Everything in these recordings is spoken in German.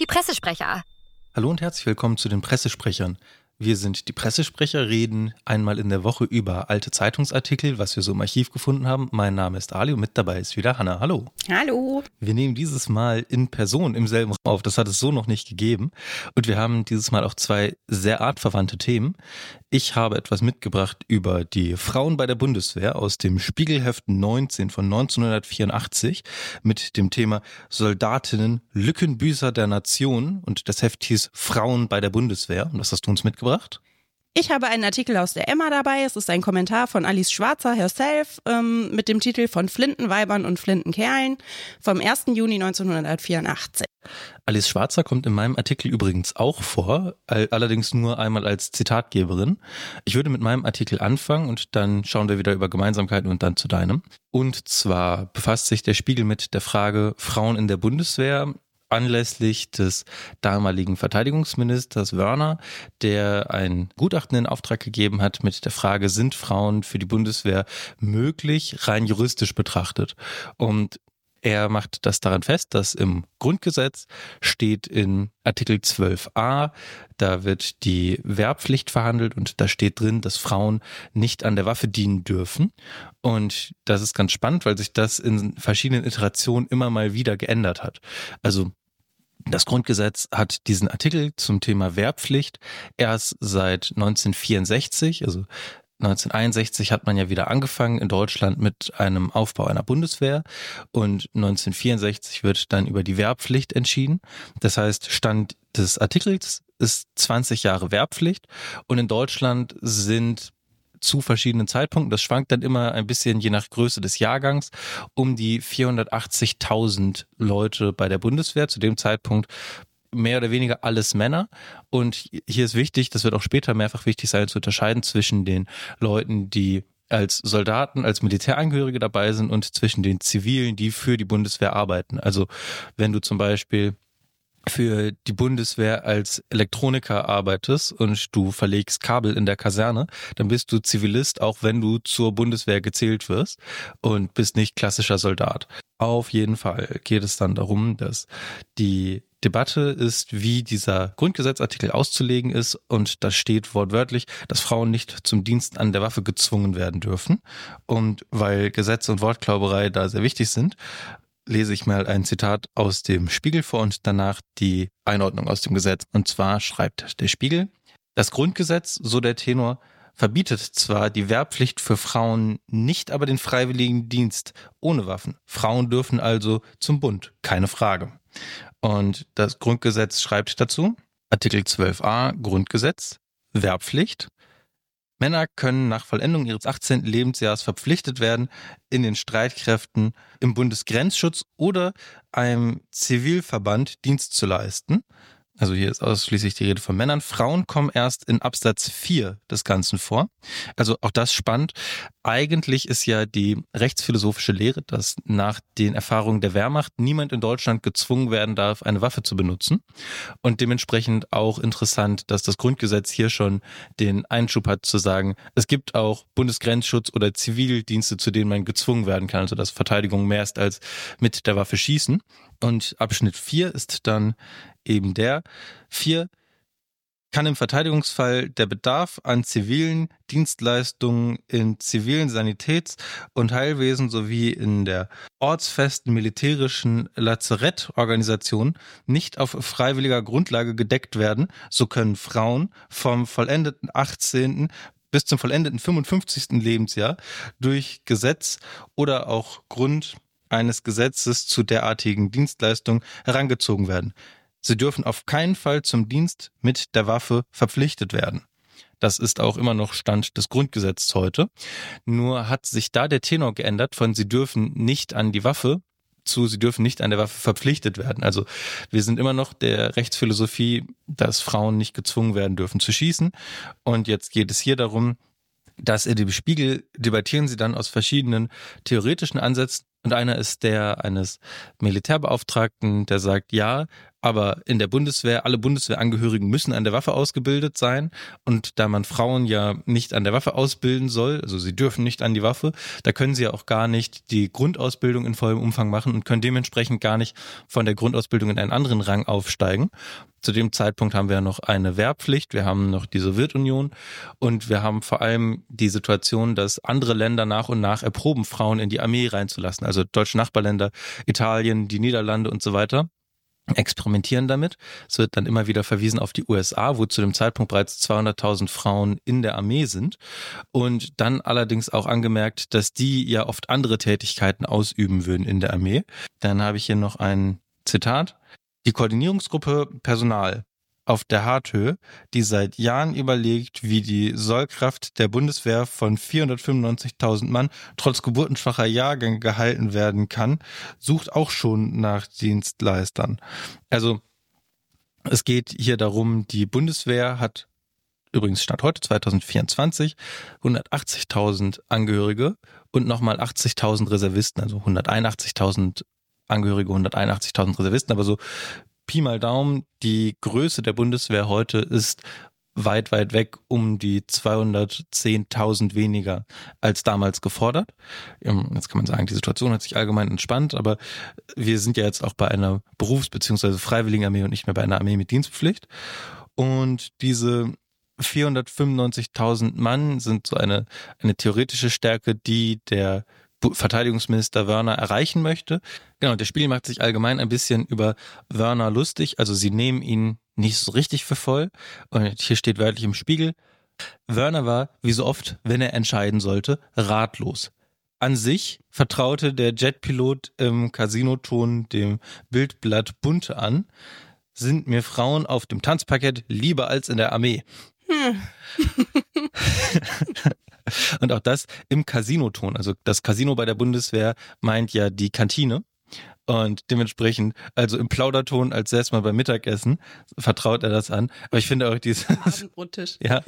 die Pressesprecher. Hallo und herzlich willkommen zu den Pressesprechern. Wir sind die Pressesprecher, reden einmal in der Woche über alte Zeitungsartikel, was wir so im Archiv gefunden haben. Mein Name ist Ali und mit dabei ist wieder Hanna. Hallo. Hallo. Wir nehmen dieses Mal in Person im selben Raum auf. Das hat es so noch nicht gegeben. Und wir haben dieses Mal auch zwei sehr artverwandte Themen. Ich habe etwas mitgebracht über die Frauen bei der Bundeswehr aus dem Spiegelheft 19 von 1984 mit dem Thema Soldatinnen, Lückenbüßer der Nation. Und das Heft hieß Frauen bei der Bundeswehr. Und was hast du uns mitgebracht? Ich habe einen Artikel aus der Emma dabei. Es ist ein Kommentar von Alice Schwarzer herself mit dem Titel von Flintenweibern und Flintenkerlen vom 1. Juni 1984. Alice Schwarzer kommt in meinem Artikel übrigens auch vor, allerdings nur einmal als Zitatgeberin. Ich würde mit meinem Artikel anfangen und dann schauen wir wieder über Gemeinsamkeiten und dann zu deinem. Und zwar befasst sich der Spiegel mit der Frage Frauen in der Bundeswehr anlässlich des damaligen Verteidigungsministers Wörner, der ein Gutachten in Auftrag gegeben hat mit der Frage, sind Frauen für die Bundeswehr möglich, rein juristisch betrachtet? Und er macht das daran fest, dass im Grundgesetz steht in Artikel 12a, da wird die Wehrpflicht verhandelt und da steht drin, dass Frauen nicht an der Waffe dienen dürfen. Und das ist ganz spannend, weil sich das in verschiedenen Iterationen immer mal wieder geändert hat. Also das Grundgesetz hat diesen Artikel zum Thema Wehrpflicht erst seit 1964, also 1961 hat man ja wieder angefangen in Deutschland mit einem Aufbau einer Bundeswehr und 1964 wird dann über die Wehrpflicht entschieden. Das heißt, Stand des Artikels ist 20 Jahre Wehrpflicht und in Deutschland sind zu verschiedenen Zeitpunkten, das schwankt dann immer ein bisschen je nach Größe des Jahrgangs, um die 480.000 Leute bei der Bundeswehr, zu dem Zeitpunkt mehr oder weniger alles Männer. Und hier ist wichtig, das wird auch später mehrfach wichtig sein, zu unterscheiden zwischen den Leuten, die als Soldaten, als Militärangehörige dabei sind und zwischen den Zivilen, die für die Bundeswehr arbeiten. Also wenn du zum Beispiel für die Bundeswehr als Elektroniker arbeitest und du verlegst Kabel in der Kaserne, dann bist du Zivilist, auch wenn du zur Bundeswehr gezählt wirst und bist nicht klassischer Soldat. Auf jeden Fall geht es dann darum, dass die Debatte ist, wie dieser Grundgesetzartikel auszulegen ist und da steht wortwörtlich, dass Frauen nicht zum Dienst an der Waffe gezwungen werden dürfen. Und weil Gesetze und Wortklauberei da sehr wichtig sind, lese ich mal ein Zitat aus dem Spiegel vor und danach die Einordnung aus dem Gesetz. Und zwar schreibt der Spiegel, das Grundgesetz, so der Tenor, verbietet zwar die Wehrpflicht für Frauen, nicht aber den freiwilligen Dienst ohne Waffen. Frauen dürfen also zum Bund, keine Frage. Und das Grundgesetz schreibt dazu, Artikel 12a Grundgesetz, Wehrpflicht. Männer können nach Vollendung ihres 18. Lebensjahres verpflichtet werden, in den Streitkräften, im Bundesgrenzschutz oder einem Zivilverband Dienst zu leisten. Also hier ist ausschließlich die Rede von Männern. Frauen kommen erst in Absatz 4 des Ganzen vor. Also auch das spannend. Eigentlich ist ja die rechtsphilosophische Lehre, dass nach den Erfahrungen der Wehrmacht niemand in Deutschland gezwungen werden darf, eine Waffe zu benutzen. Und dementsprechend auch interessant, dass das Grundgesetz hier schon den Einschub hat zu sagen, es gibt auch Bundesgrenzschutz oder Zivildienste, zu denen man gezwungen werden kann. Also dass Verteidigung mehr ist als mit der Waffe schießen. Und Abschnitt 4 ist dann eben der 4 kann im Verteidigungsfall der Bedarf an zivilen Dienstleistungen in zivilen Sanitäts- und Heilwesen sowie in der ortsfesten militärischen Lazarettorganisation nicht auf freiwilliger Grundlage gedeckt werden, so können Frauen vom vollendeten 18. bis zum vollendeten 55. Lebensjahr durch Gesetz oder auch Grund eines Gesetzes zu derartigen Dienstleistungen herangezogen werden. Sie dürfen auf keinen Fall zum Dienst mit der Waffe verpflichtet werden. Das ist auch immer noch Stand des Grundgesetzes heute. Nur hat sich da der Tenor geändert von sie dürfen nicht an die Waffe zu sie dürfen nicht an der Waffe verpflichtet werden. Also wir sind immer noch der Rechtsphilosophie, dass Frauen nicht gezwungen werden dürfen zu schießen. Und jetzt geht es hier darum, dass in dem Spiegel debattieren sie dann aus verschiedenen theoretischen Ansätzen. Und einer ist der eines Militärbeauftragten, der sagt, ja, Aber in der Bundeswehr, alle Bundeswehrangehörigen müssen an der Waffe ausgebildet sein. Und da man Frauen ja nicht an der Waffe ausbilden soll, also sie dürfen nicht an die Waffe, da können sie ja auch gar nicht die Grundausbildung in vollem Umfang machen und können dementsprechend gar nicht von der Grundausbildung in einen anderen Rang aufsteigen. Zu dem Zeitpunkt haben wir ja noch eine Wehrpflicht, wir haben noch die Sowjetunion und wir haben vor allem die Situation, dass andere Länder nach und nach erproben, Frauen in die Armee reinzulassen. Also deutsche Nachbarländer, Italien, die Niederlande und so weiter experimentieren damit. Es wird dann immer wieder verwiesen auf die USA, wo zu dem Zeitpunkt bereits 200.000 Frauen in der Armee sind. Und dann allerdings auch angemerkt, dass die ja oft andere Tätigkeiten ausüben würden in der Armee. Dann habe ich hier noch ein Zitat. Die Koordinierungsgruppe Personal auf der Harthöhe, die seit Jahren überlegt, wie die Sollkraft der Bundeswehr von 495.000 Mann trotz geburtenschwacher Jahrgänge gehalten werden kann, sucht auch schon nach Dienstleistern. Also es geht hier darum, die Bundeswehr hat übrigens Stand heute 2024 180.000 Angehörige und nochmal 80.000 Reservisten, also 181.000 Angehörige, 181.000 Reservisten, aber so Pi mal Daumen, die Größe der Bundeswehr heute ist weit, weit weg um die 210.000 weniger als damals gefordert. Jetzt kann man sagen, die Situation hat sich allgemein entspannt, aber wir sind ja jetzt auch bei einer Berufs- bzw. Freiwilligenarmee und nicht mehr bei einer Armee mit Dienstpflicht. Und diese 495.000 Mann sind so eine theoretische Stärke, die der Verteidigungsminister Wörner erreichen möchte. Genau, der Spiegel macht sich allgemein ein bisschen über Wörner lustig, also sie nehmen ihn nicht so richtig für voll. Und hier steht wörtlich im Spiegel, Wörner war, wie so oft, wenn er entscheiden sollte, ratlos. An sich vertraute der Jetpilot im Casinoton dem Bildblatt Bunte an, sind mir Frauen auf dem Tanzparkett lieber als in der Armee. Und auch das im Casinoton. Also das Casino bei der Bundeswehr meint ja die Kantine. Und dementsprechend, also im Plauderton, als säß man beim Mittagessen, vertraut er das an. Aber ich finde auch dieses... Abendbrottisch. Ja.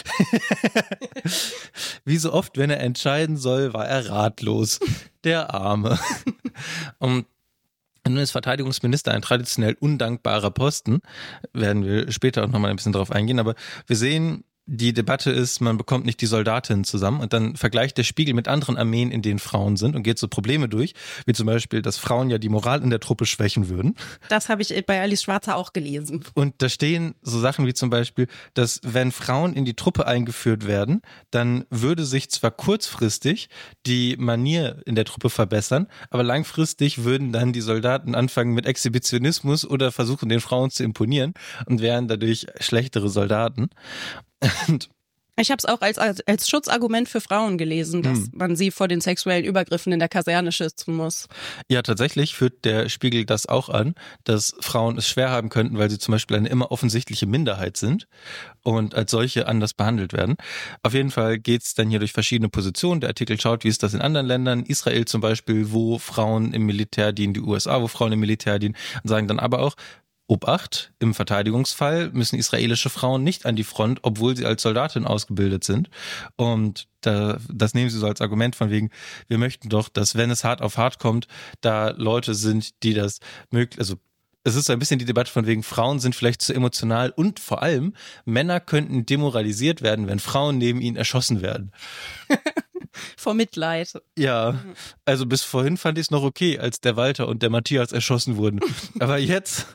Wie so oft, wenn er entscheiden soll, war er ratlos. Der Arme. Und nun ist Verteidigungsminister ein traditionell undankbarer Posten. Werden wir später auch nochmal ein bisschen drauf eingehen. Aber wir sehen, die Debatte ist, man bekommt nicht die Soldatinnen zusammen und dann vergleicht der Spiegel mit anderen Armeen, in denen Frauen sind und geht so Probleme durch, wie zum Beispiel, dass Frauen ja die Moral in der Truppe schwächen würden. Das habe ich bei Alice Schwarzer auch gelesen. Und da stehen so Sachen wie zum Beispiel, dass wenn Frauen in die Truppe eingeführt werden, dann würde sich zwar kurzfristig die Manier in der Truppe verbessern, aber langfristig würden dann die Soldaten anfangen mit Exhibitionismus oder versuchen, den Frauen zu imponieren und wären dadurch schlechtere Soldaten. Und ich habe es auch als Schutzargument für Frauen gelesen, dass man sie vor den sexuellen Übergriffen in der Kaserne schützen muss. Ja, tatsächlich führt der Spiegel das auch an, dass Frauen es schwer haben könnten, weil sie zum Beispiel eine immer offensichtliche Minderheit sind und als solche anders behandelt werden. Auf jeden Fall geht es dann hier durch verschiedene Positionen. Der Artikel schaut, wie ist das in anderen Ländern, Israel zum Beispiel, wo Frauen im Militär dienen, die USA, wo Frauen im Militär dienen, und sagen dann aber auch, Obacht, im Verteidigungsfall müssen israelische Frauen nicht an die Front, obwohl sie als Soldatin ausgebildet sind. Und das nehmen sie so als Argument von wegen, wir möchten doch, dass wenn es hart auf hart kommt, da Leute sind, die das möglich, also es ist so ein bisschen die Debatte von wegen, Frauen sind vielleicht zu emotional und vor allem, Männer könnten demoralisiert werden, wenn Frauen neben ihnen erschossen werden. Vor Mitleid. Ja, also bis vorhin fand ich es noch okay, als der Walter und der Matthias erschossen wurden. Aber jetzt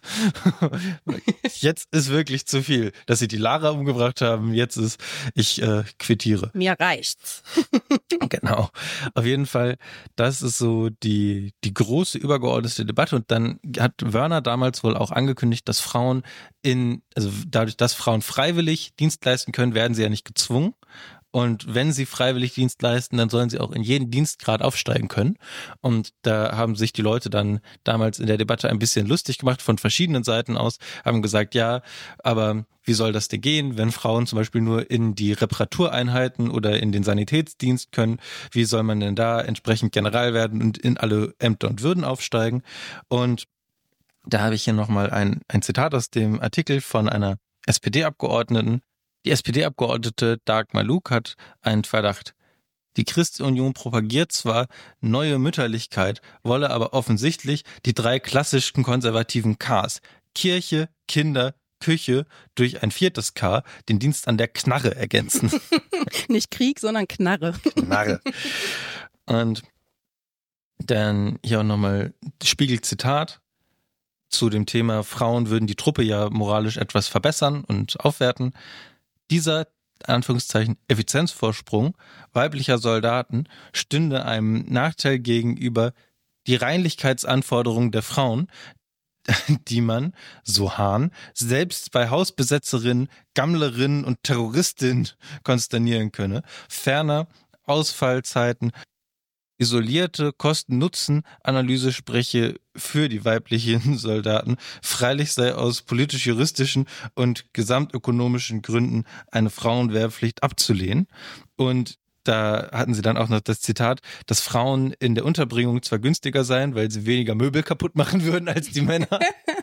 ist wirklich zu viel. Dass sie die Lara umgebracht haben, ich quittiere. Mir reicht's. Genau. Auf jeden Fall, das ist so die große übergeordnete Debatte. Und dann hat Wörner damals wohl auch angekündigt, dass Frauen dadurch, dass Frauen freiwillig Dienst leisten können, werden sie ja nicht gezwungen. Und wenn sie freiwillig Dienst leisten, dann sollen sie auch in jeden Dienstgrad aufsteigen können. Und da haben sich die Leute dann damals in der Debatte ein bisschen lustig gemacht von verschiedenen Seiten aus, haben gesagt, ja, aber wie soll das denn gehen, wenn Frauen zum Beispiel nur in die Reparatureinheiten oder in den Sanitätsdienst können? Wie soll man denn da entsprechend General werden und in alle Ämter und Würden aufsteigen? Und da habe ich hier nochmal ein Zitat aus dem Artikel von einer SPD-Abgeordneten. Die SPD-Abgeordnete Dagmar Lug hat einen Verdacht. Die Christ-Union propagiert zwar neue Mütterlichkeit, wolle aber offensichtlich die 3 klassischen konservativen Ks, Kirche, Kinder, Küche durch ein 4. K, den Dienst an der Knarre ergänzen. Nicht Krieg, sondern Knarre. Knarre. Und dann hier auch nochmal Spiegel-Zitat zu dem Thema, Frauen würden die Truppe ja moralisch etwas verbessern und aufwerten. Dieser, Anführungszeichen, Effizienzvorsprung weiblicher Soldaten stünde einem Nachteil gegenüber die Reinlichkeitsanforderungen der Frauen, die man, so Hahn, selbst bei Hausbesetzerinnen, Gammlerinnen und Terroristinnen konsternieren könne. Ferner Ausfallzeiten, isolierte Kosten-Nutzen-Analyse spreche für die weiblichen Soldaten. Freilich sei aus politisch-juristischen und gesamtökonomischen Gründen eine Frauenwehrpflicht abzulehnen. Und da hatten sie dann auch noch das Zitat, dass Frauen in der Unterbringung zwar günstiger seien, weil sie weniger Möbel kaputt machen würden als die Männer.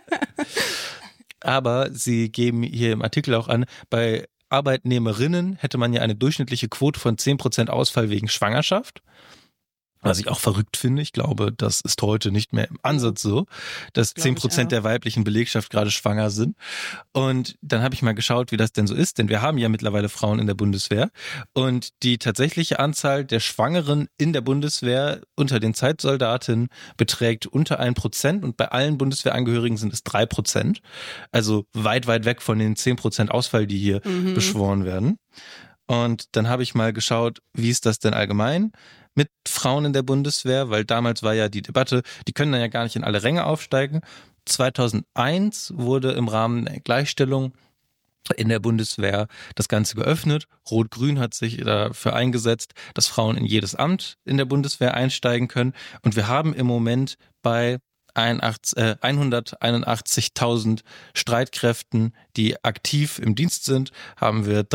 Aber sie geben hier im Artikel auch an, bei Arbeitnehmerinnen hätte man ja eine durchschnittliche Quote von 10% Ausfall wegen Schwangerschaft. Was ich auch verrückt finde. Ich glaube, das ist heute nicht mehr im Ansatz so, dass 10% der weiblichen Belegschaft gerade schwanger sind. Und dann habe ich mal geschaut, wie das denn so ist, denn wir haben ja mittlerweile Frauen in der Bundeswehr. Und die tatsächliche Anzahl der Schwangeren in der Bundeswehr unter den Zeitsoldatinnen beträgt unter 1% und bei allen Bundeswehrangehörigen sind es 3%. Also weit, weit weg von den 10% Ausfall, die hier beschworen werden. Und dann habe ich mal geschaut, wie ist das denn allgemein mit Frauen in der Bundeswehr, weil damals war ja die Debatte, die können dann ja gar nicht in alle Ränge aufsteigen. 2001 wurde im Rahmen der Gleichstellung in der Bundeswehr das Ganze geöffnet. Rot-Grün hat sich dafür eingesetzt, dass Frauen in jedes Amt in der Bundeswehr einsteigen können. Und wir haben im Moment bei 181.000 Streitkräften, die aktiv im Dienst sind, haben wir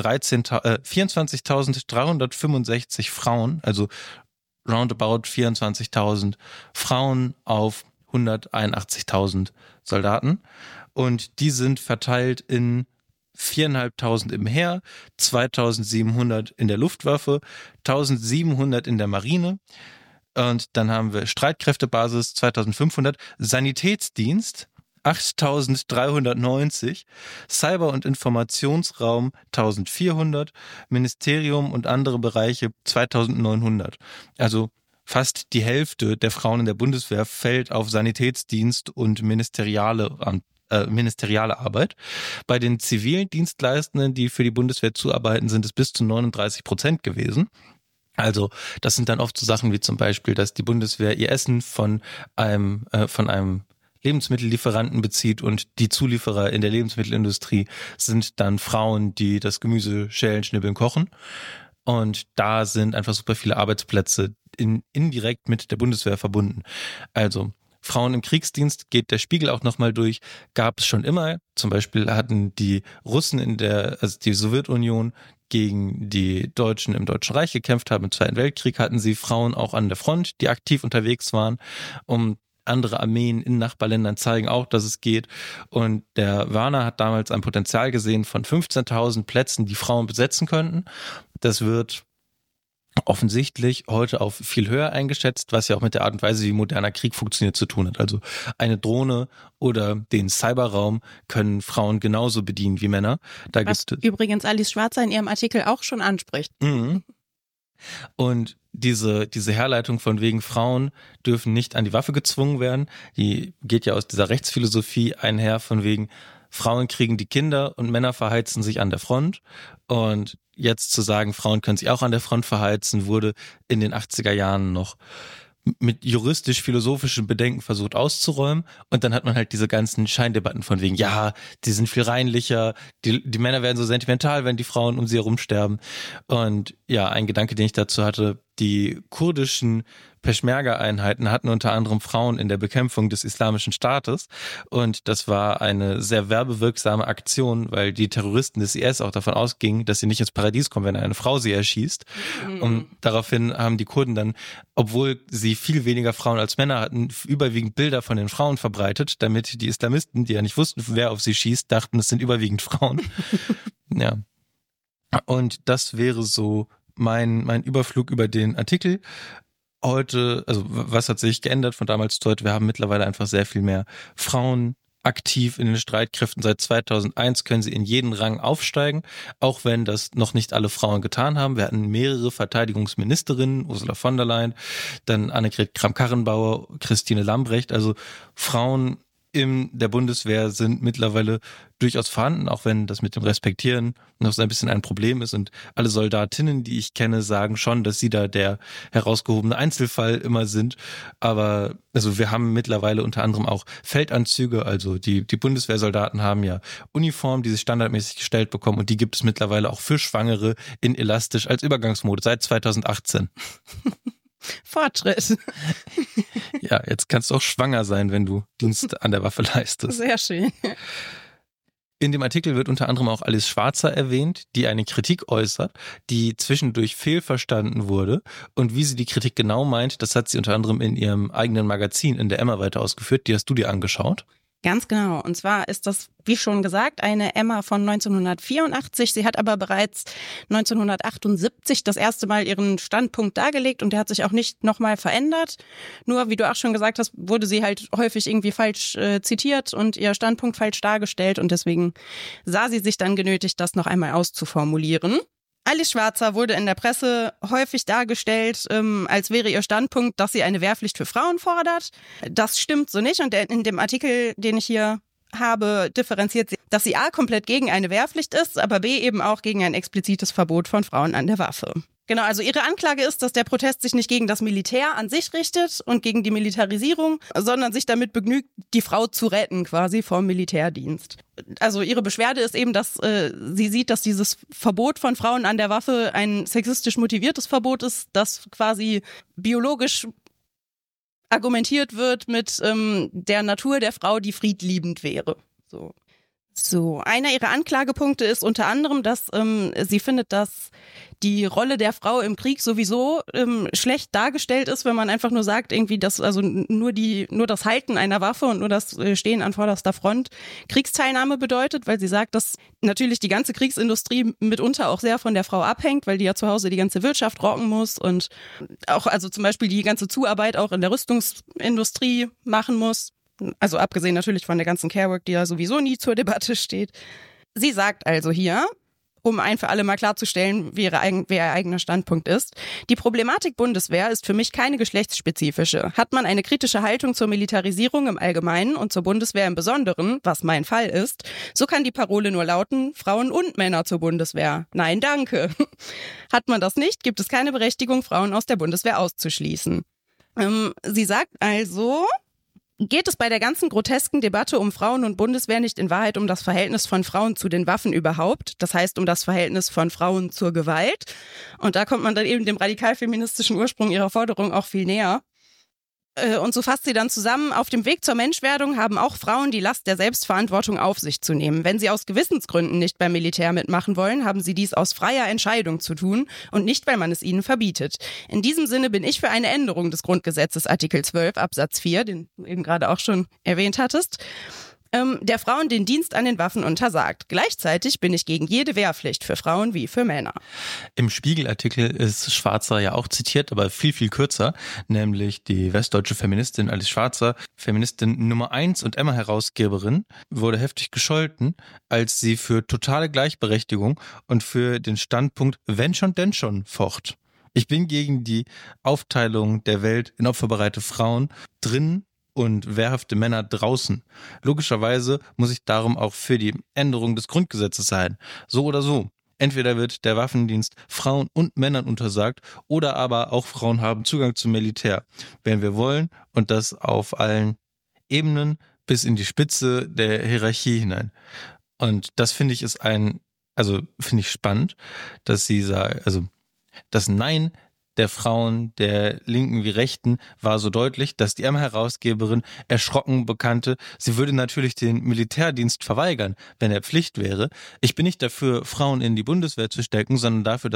24.365 Frauen, also roundabout 24.000 Frauen auf 181.000 Soldaten. Und die sind verteilt in 4.500 im Heer, 2.700 in der Luftwaffe, 1.700 in der Marine. Und dann haben wir Streitkräftebasis 2.500, Sanitätsdienst 8.390, Cyber- und Informationsraum 1.400, Ministerium und andere Bereiche 2.900. Also fast die Hälfte der Frauen in der Bundeswehr fällt auf Sanitätsdienst und ministeriale Arbeit. Bei den zivilen Dienstleistenden, die für die Bundeswehr zuarbeiten, sind es bis zu 39% gewesen. Also das sind dann oft so Sachen wie zum Beispiel, dass die Bundeswehr ihr Essen von einem Lebensmittellieferanten bezieht und die Zulieferer in der Lebensmittelindustrie sind dann Frauen, die das Gemüse schälen, schnibbeln, kochen. Und da sind einfach super viele Arbeitsplätze indirekt mit der Bundeswehr verbunden. Also Frauen im Kriegsdienst geht der Spiegel auch nochmal durch, gab es schon immer. Zum Beispiel hatten die Russen also die Sowjetunion gegen die Deutschen im Deutschen Reich gekämpft haben. Im Zweiten Weltkrieg hatten sie Frauen auch an der Front, die aktiv unterwegs waren, andere Armeen in Nachbarländern zeigen auch, dass es geht. Und der Werner hat damals ein Potenzial gesehen von 15.000 Plätzen, die Frauen besetzen könnten. Das wird offensichtlich heute auf viel höher eingeschätzt, was ja auch mit der Art und Weise, wie moderner Krieg funktioniert, zu tun hat. Also eine Drohne oder den Cyberraum können Frauen genauso bedienen wie Männer. Was übrigens Alice Schwarzer in ihrem Artikel auch schon anspricht. Mhm. Und diese Herleitung von wegen Frauen dürfen nicht an die Waffe gezwungen werden, die geht ja aus dieser Rechtsphilosophie einher von wegen Frauen kriegen die Kinder und Männer verheizen sich an der Front. Und jetzt zu sagen, Frauen können sich auch an der Front verheizen, wurde in den 80er Jahren noch mit juristisch-philosophischen Bedenken versucht auszuräumen. Und dann hat man halt diese ganzen Scheindebatten von wegen, ja, die sind viel reinlicher, die Männer werden so sentimental, wenn die Frauen um sie herum sterben. Und ja, ein Gedanke, den ich dazu hatte, die kurdischen Peschmerga-Einheiten hatten unter anderem Frauen in der Bekämpfung des Islamischen Staates und das war eine sehr werbewirksame Aktion, weil die Terroristen des IS auch davon ausgingen, dass sie nicht ins Paradies kommen, wenn eine Frau sie erschießt. Und daraufhin haben die Kurden dann, obwohl sie viel weniger Frauen als Männer hatten, überwiegend Bilder von den Frauen verbreitet, damit die Islamisten, die ja nicht wussten, wer auf sie schießt, dachten, es sind überwiegend Frauen. Ja. Und das wäre so mein Überflug über den Artikel. Heute, also was hat sich geändert von damals zu heute? Wir haben mittlerweile einfach sehr viel mehr Frauen aktiv in den Streitkräften. Seit 2001 können sie in jeden Rang aufsteigen, auch wenn das noch nicht alle Frauen getan haben. Wir hatten mehrere Verteidigungsministerinnen, Ursula von der Leyen, dann Annegret Kramp-Karrenbauer, Christine Lambrecht. Also Frauen in der Bundeswehr sind mittlerweile durchaus vorhanden, auch wenn das mit dem Respektieren noch so ein bisschen ein Problem ist. Und alle Soldatinnen, die ich kenne, sagen schon, dass sie da der herausgehobene Einzelfall immer sind. Aber also wir haben mittlerweile unter anderem auch Feldanzüge. Also die Bundeswehrsoldaten haben ja Uniformen, die sie standardmäßig gestellt bekommen. Und die gibt es mittlerweile auch für Schwangere in elastisch als Übergangsmode seit 2018. Fortschritt. Ja, jetzt kannst du auch schwanger sein, wenn du Dienst an der Waffe leistest. Sehr schön. In dem Artikel wird unter anderem auch Alice Schwarzer erwähnt, die eine Kritik äußert, die zwischendurch fehlverstanden wurde. Und wie sie die Kritik genau meint, das hat sie unter anderem in ihrem eigenen Magazin in der Emma weiter ausgeführt. Die hast du dir angeschaut? Ganz genau. Und zwar ist das, wie schon gesagt, eine Emma von 1984. Sie hat aber bereits 1978 das erste Mal ihren Standpunkt dargelegt und der hat sich auch nicht nochmal verändert. Nur, wie du auch schon gesagt hast, wurde sie halt häufig irgendwie falsch zitiert und ihr Standpunkt falsch dargestellt und deswegen sah sie sich dann genötigt, das noch einmal auszuformulieren. Alice Schwarzer wurde in der Presse häufig dargestellt, als wäre ihr Standpunkt, dass sie eine Wehrpflicht für Frauen fordert. Das stimmt so nicht und in dem Artikel, den ich hier habe, differenziert sie, dass sie A, komplett gegen eine Wehrpflicht ist, aber B, eben auch gegen ein explizites Verbot von Frauen an der Waffe. Genau, also ihre Anklage ist, dass der Protest sich nicht gegen das Militär an sich richtet und gegen die Militarisierung, sondern sich damit begnügt, die Frau zu retten quasi vom Militärdienst. Also ihre Beschwerde ist eben, dass sie sieht, dass dieses Verbot von Frauen an der Waffe ein sexistisch motiviertes Verbot ist, das quasi biologisch argumentiert wird mit der Natur der Frau, die friedliebend wäre. So, einer ihrer Anklagepunkte ist unter anderem, dass sie findet, dass die Rolle der Frau im Krieg sowieso schlecht dargestellt ist, wenn man einfach nur sagt, irgendwie, dass also nur das Halten einer Waffe und nur das Stehen an vorderster Front Kriegsteilnahme bedeutet, weil sie sagt, dass natürlich die ganze Kriegsindustrie mitunter auch sehr von der Frau abhängt, weil die ja zu Hause die ganze Wirtschaft rocken muss und auch also zum Beispiel die ganze Zuarbeit auch in der Rüstungsindustrie machen muss. Also abgesehen natürlich von der ganzen Carework, die ja sowieso nie zur Debatte steht. Sie sagt also hier, um ein für alle mal klarzustellen, wer ihr eigener Standpunkt ist, die Problematik Bundeswehr ist für mich keine geschlechtsspezifische. Hat man eine kritische Haltung zur Militarisierung im Allgemeinen und zur Bundeswehr im Besonderen, was mein Fall ist, so kann die Parole nur lauten, Frauen und Männer zur Bundeswehr. Nein, danke. Hat man das nicht, gibt es keine Berechtigung, Frauen aus der Bundeswehr auszuschließen. Sie sagt also, geht es bei der ganzen grotesken Debatte um Frauen und Bundeswehr nicht in Wahrheit um das Verhältnis von Frauen zu den Waffen überhaupt? Das heißt, um das Verhältnis von Frauen zur Gewalt? Und da kommt man dann eben dem radikal-feministischen Ursprung ihrer Forderung auch viel näher. Und so fasst sie dann zusammen, auf dem Weg zur Menschwerdung haben auch Frauen die Last der Selbstverantwortung auf sich zu nehmen. Wenn sie aus Gewissensgründen nicht beim Militär mitmachen wollen, haben sie dies aus freier Entscheidung zu tun und nicht, weil man es ihnen verbietet. In diesem Sinne bin ich für eine Änderung des Grundgesetzes Artikel 12 Absatz 4, den du eben gerade auch schon erwähnt hattest, der Frauen den Dienst an den Waffen untersagt. Gleichzeitig bin ich gegen jede Wehrpflicht für Frauen wie für Männer. Im Spiegelartikel ist Schwarzer ja auch zitiert, aber viel, viel kürzer, nämlich die westdeutsche Feministin Alice Schwarzer, Feministin Nummer 1 und Emma-Herausgeberin, wurde heftig gescholten, als sie für totale Gleichberechtigung und für den Standpunkt wenn schon, denn schon focht. Ich bin gegen die Aufteilung der Welt in opferbereite Frauen drin und wehrhafte Männer draußen. Logischerweise muss ich darum auch für die Änderung des Grundgesetzes sein. So oder so. Entweder wird der Waffendienst Frauen und Männern untersagt oder aber auch Frauen haben Zugang zum Militär, wenn wir wollen, und das auf allen Ebenen bis in die Spitze der Hierarchie hinein. Und das finde ich finde ich spannend, dass sie sagt, also das Nein der Frauen, der Linken wie Rechten, war so deutlich, dass die Emma-Herausgeberin erschrocken bekannte, sie würde natürlich den Militärdienst verweigern, wenn er Pflicht wäre. Ich bin nicht dafür, Frauen in die Bundeswehr zu stecken, sondern dafür,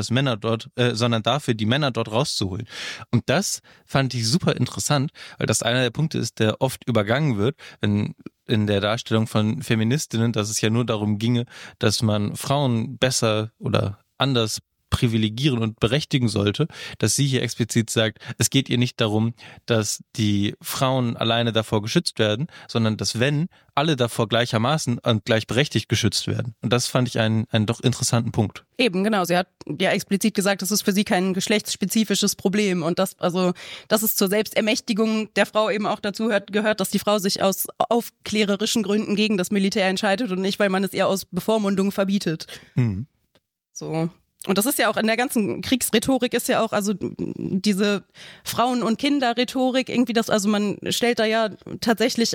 die Männer dort rauszuholen. Und das fand ich super interessant, weil das einer der Punkte ist, der oft übergangen wird, wenn in der Darstellung von Feministinnen, dass es ja nur darum ginge, dass man Frauen besser oder anders privilegieren und berechtigen sollte, dass sie hier explizit sagt, es geht ihr nicht darum, dass die Frauen alleine davor geschützt werden, sondern dass, wenn, alle davor gleichermaßen und gleichberechtigt geschützt werden. Und das fand ich einen doch interessanten Punkt. Eben, genau. Sie hat ja explizit gesagt, das ist für sie kein geschlechtsspezifisches Problem und dass es zur Selbstermächtigung der Frau eben auch dazu gehört, dass die Frau sich aus aufklärerischen Gründen gegen das Militär entscheidet und nicht, weil man es ihr aus Bevormundung verbietet. Mhm. So. Und das ist ja auch in der ganzen Kriegsrhetorik ist ja auch, also diese Frauen- und Kinderrhetorik, irgendwie das, also man stellt da ja tatsächlich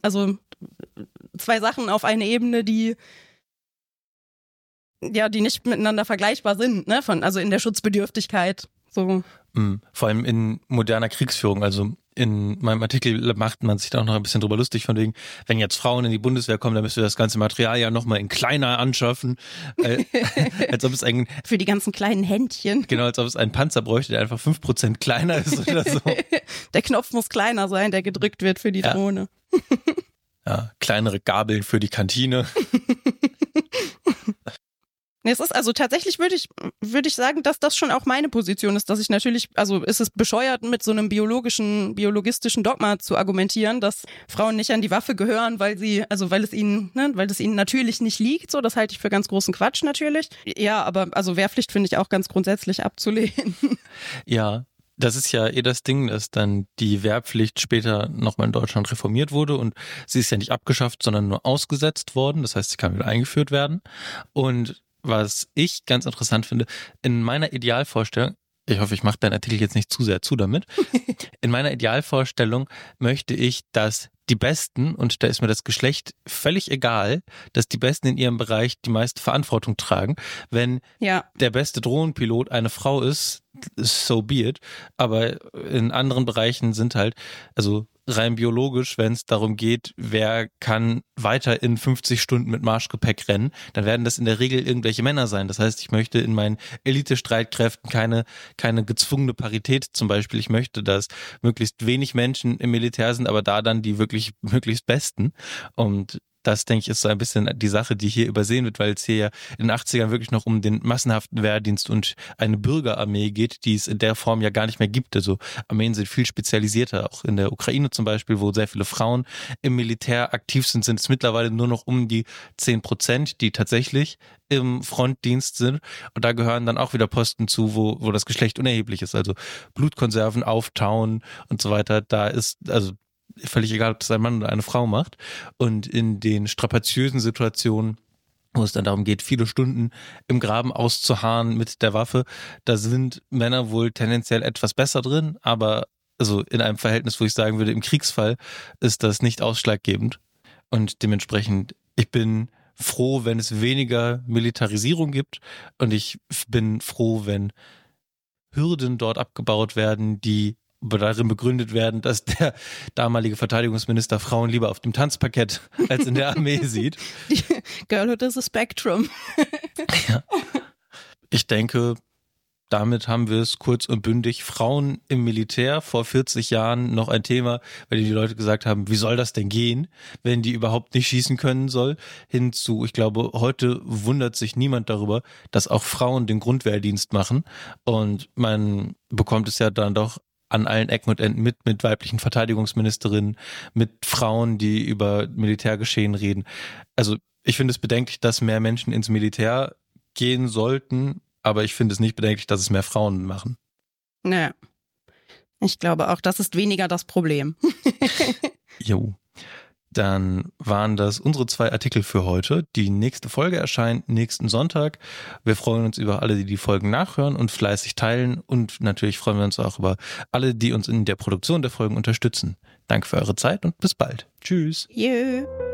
zwei Sachen auf eine Ebene, die nicht miteinander vergleichbar sind, ne? Also in der Schutzbedürftigkeit. So. Vor allem in moderner Kriegsführung, also in meinem Artikel macht man sich da auch noch ein bisschen drüber lustig, von wegen, wenn jetzt Frauen in die Bundeswehr kommen, dann müsst ihr das ganze Material ja nochmal in kleiner anschaffen. Als ob es für die ganzen kleinen Händchen. Genau, als ob es einen Panzer bräuchte, der einfach 5% kleiner ist oder so. Der Knopf muss kleiner sein, der gedrückt wird für die Drohne. Ja, kleinere Gabeln für die Kantine. Es ist also tatsächlich würde ich sagen, dass das schon auch meine Position ist, dass ich natürlich, also ist es bescheuert, mit so einem biologistischen Dogma zu argumentieren, dass Frauen nicht an die Waffe gehören, weil es ihnen natürlich nicht liegt, so, das halte ich für ganz großen Quatsch natürlich. Ja, aber also Wehrpflicht finde ich auch ganz grundsätzlich abzulehnen. Ja. Das ist ja das Ding, dass dann die Wehrpflicht später nochmal in Deutschland reformiert wurde und sie ist ja nicht abgeschafft, sondern nur ausgesetzt worden. Das heißt, sie kann wieder eingeführt werden. Und was ich ganz interessant finde, in meiner Idealvorstellung, ich hoffe, ich mache deinen Artikel jetzt nicht zu sehr zu damit, in meiner Idealvorstellung möchte ich, dass die Besten, und da ist mir das Geschlecht völlig egal, dass die Besten in ihrem Bereich die meiste Verantwortung tragen. Wenn der beste Drohnenpilot eine Frau ist, so be it. Aber in anderen Bereichen sind halt, also rein biologisch, wenn es darum geht, wer kann weiter in 50 Stunden mit Marschgepäck rennen, dann werden das in der Regel irgendwelche Männer sein. Das heißt, ich möchte in meinen Elite-Streitkräften keine gezwungene Parität zum Beispiel. Ich möchte, dass möglichst wenig Menschen im Militär sind, aber da dann die wirklich möglichst Besten. Und das, denke ich, ist so ein bisschen die Sache, die hier übersehen wird, weil es hier ja in den 80ern wirklich noch um den massenhaften Wehrdienst und eine Bürgerarmee geht, die es in der Form ja gar nicht mehr gibt. Also Armeen sind viel spezialisierter. Auch in der Ukraine zum Beispiel, wo sehr viele Frauen im Militär aktiv sind, sind es mittlerweile nur noch um die 10%, die tatsächlich im Frontdienst sind. Und da gehören dann auch wieder Posten zu, wo das Geschlecht unerheblich ist. Also Blutkonserven auftauen und so weiter. Da ist, also völlig egal, ob das ein Mann oder eine Frau macht. Und in den strapaziösen Situationen, wo es dann darum geht, viele Stunden im Graben auszuharren mit der Waffe, da sind Männer wohl tendenziell etwas besser drin, aber also in einem Verhältnis, wo ich sagen würde, im Kriegsfall ist das nicht ausschlaggebend. Und dementsprechend, ich bin froh, wenn es weniger Militarisierung gibt, und ich bin froh, wenn Hürden dort abgebaut werden, die darin begründet werden, dass der damalige Verteidigungsminister Frauen lieber auf dem Tanzparkett als in der Armee sieht. Girlhood is a spectrum. Ja. Ich denke, damit haben wir es kurz und bündig. Frauen im Militär, vor 40 Jahren noch ein Thema, bei dem die Leute gesagt haben, wie soll das denn gehen, wenn die überhaupt nicht schießen können soll, hinzu, ich glaube, heute wundert sich niemand darüber, dass auch Frauen den Grundwehrdienst machen, und man bekommt es ja dann doch an allen Ecken und Enden mit weiblichen Verteidigungsministerinnen, mit Frauen, die über Militärgeschehen reden. Also ich finde es bedenklich, dass mehr Menschen ins Militär gehen sollten, aber ich finde es nicht bedenklich, dass es mehr Frauen machen. Naja, ich glaube auch, das ist weniger das Problem. Jo. Dann waren das unsere 2 Artikel für heute. Die nächste Folge erscheint nächsten Sonntag. Wir freuen uns über alle, die die Folgen nachhören und fleißig teilen. Und natürlich freuen wir uns auch über alle, die uns in der Produktion der Folgen unterstützen. Danke für eure Zeit und bis bald. Tschüss. Jö.